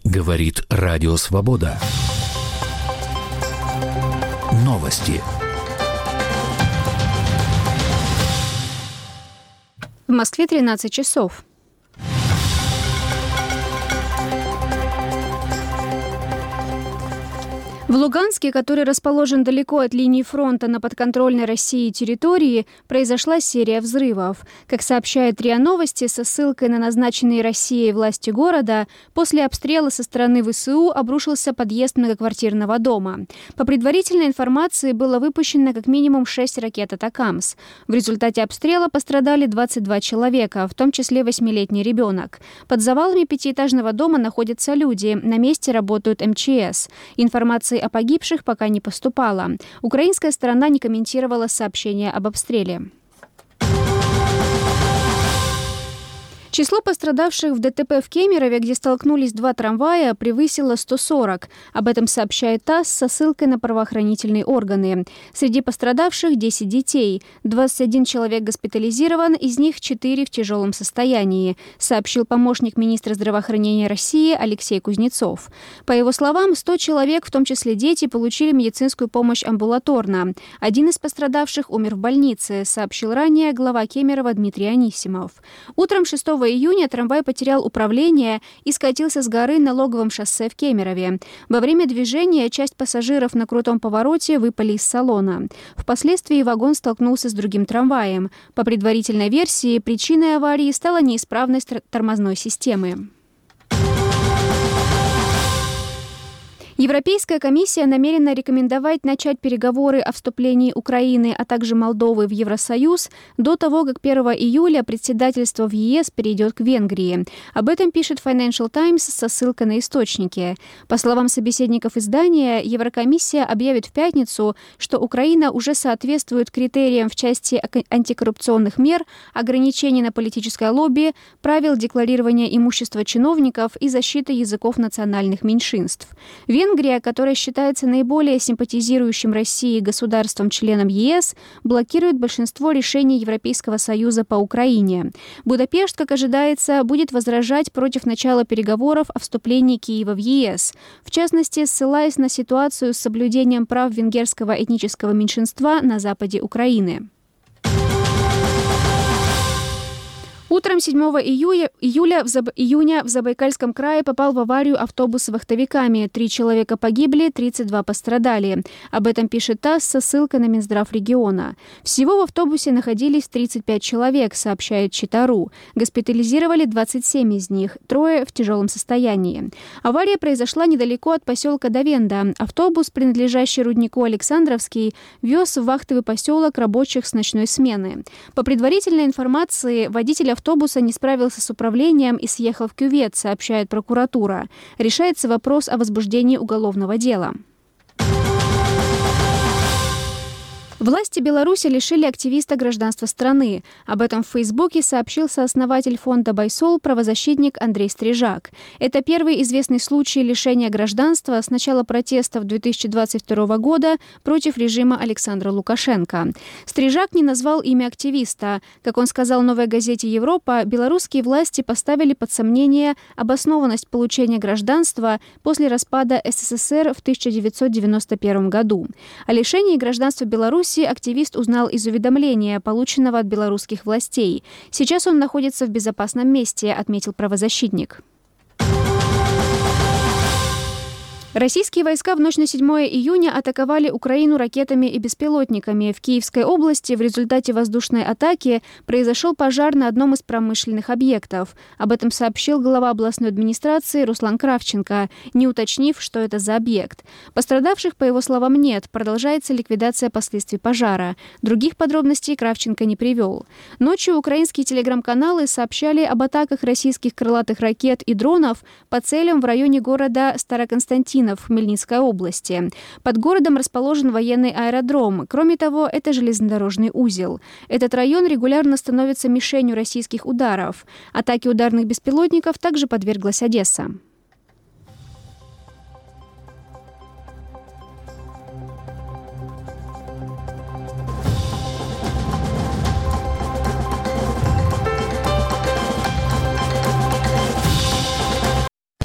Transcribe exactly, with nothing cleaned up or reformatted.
Говорит Радио Свобода. Новости. В Москве тринадцать часов. В Луганске, который расположен далеко от линии фронта на подконтрольной России территории, произошла серия взрывов. Как сообщает РИА Новости со ссылкой на назначенные Россией власти города, после обстрела со стороны ВСУ обрушился подъезд многоквартирного дома. По предварительной информации было выпущено как минимум шесть ракет «Атакамс». В результате обстрела пострадали двадцать два человека, в том числе восьмилетний ребенок. Под завалами пятиэтажного дома находятся люди, на месте работают эм че эс. Информация о погибших пока не поступало. Украинская сторона не комментировала сообщения об обстреле. Число пострадавших в ДТП в Кемерове, где столкнулись два трамвая, превысило сто сорок. Об этом сообщает ТАСС со ссылкой на правоохранительные органы. Среди пострадавших десять детей. двадцать один человек госпитализирован, из них четыре в тяжелом состоянии, сообщил помощник министра здравоохранения России Алексей Кузнецов. По его словам, сто человек, в том числе дети, получили медицинскую помощь амбулаторно. Один из пострадавших умер в больнице, сообщил ранее глава Кемерово Дмитрий Анисимов. Утром шестого июня трамвай потерял управление и скатился с горы на Логовом шоссе в Кемерове. Во время движения часть пассажиров на крутом повороте выпали из салона. Впоследствии вагон столкнулся с другим трамваем. По предварительной версии, причиной аварии стала неисправность тормозной системы. Европейская комиссия намерена рекомендовать начать переговоры о вступлении Украины, а также Молдовы в Евросоюз до того, как первого июля председательство в е эс перейдет к Венгрии. Об этом пишет Financial Times со ссылкой на источники. По словам собеседников издания, Еврокомиссия объявит в пятницу, что Украина уже соответствует критериям в части антикоррупционных мер, ограничений на политическое лобби, правил декларирования имущества чиновников и защиты языков национальных меньшинств. Венгрия, которая считается наиболее симпатизирующим России государством-членом е эс, блокирует большинство решений Европейского Союза по Украине. Будапешт, как ожидается, будет возражать против начала переговоров о вступлении Киева в е эс, в частности, ссылаясь на ситуацию с соблюдением прав венгерского этнического меньшинства на западе Украины. Утром седьмого июля, июля в Заб... июня в Забайкальском крае попал в аварию автобус с вахтовиками. Три человека погибли, тридцать два пострадали. Об этом пишет ТАСС со ссылкой на Минздрав региона. Всего в автобусе находились тридцать пять человек, сообщает Чита.ру. Госпитализировали двадцать семь из них, трое в тяжелом состоянии. Авария произошла недалеко от поселка Довенда. Автобус, принадлежащий руднику Александровский, вез в вахтовый поселок рабочих с ночной смены. По предварительной информации, водитель автобуса не справился с управлением и съехал в кювет, сообщает прокуратура. Решается вопрос о возбуждении уголовного дела. Власти Беларуси лишили активиста гражданства страны. Об этом в Фейсбуке сообщил сооснователь фонда «Байсол» правозащитник Андрей Стрижак. Это первый известный случай лишения гражданства с начала протестов две тысячи двадцать второго года против режима Александра Лукашенко. Стрижак не назвал имя активиста. Как он сказал новой газете «Европа», белорусские власти поставили под сомнение обоснованность получения гражданства после распада эс эс эс эр в тысяча девятьсот девяносто первом году. О лишении гражданства Беларуси активист узнал из уведомления, полученного от белорусских властей. Сейчас он находится в безопасном месте, отметил правозащитник. Российские войска в ночь на седьмое июня атаковали Украину ракетами и беспилотниками. В Киевской области в результате воздушной атаки произошел пожар на одном из промышленных объектов. Об этом сообщил глава областной администрации Руслан Кравченко, не уточнив, что это за объект. Пострадавших, по его словам, нет. Продолжается ликвидация последствий пожара. Других подробностей Кравченко не привел. Ночью украинские телеграм-каналы сообщали об атаках российских крылатых ракет и дронов по целям в районе города Староконстантинов в Хмельницкой области. Под городом расположен военный аэродром. Кроме того, это железнодорожный узел. Этот район регулярно становится мишенью российских ударов. Атаке ударных беспилотников также подверглась Одесса.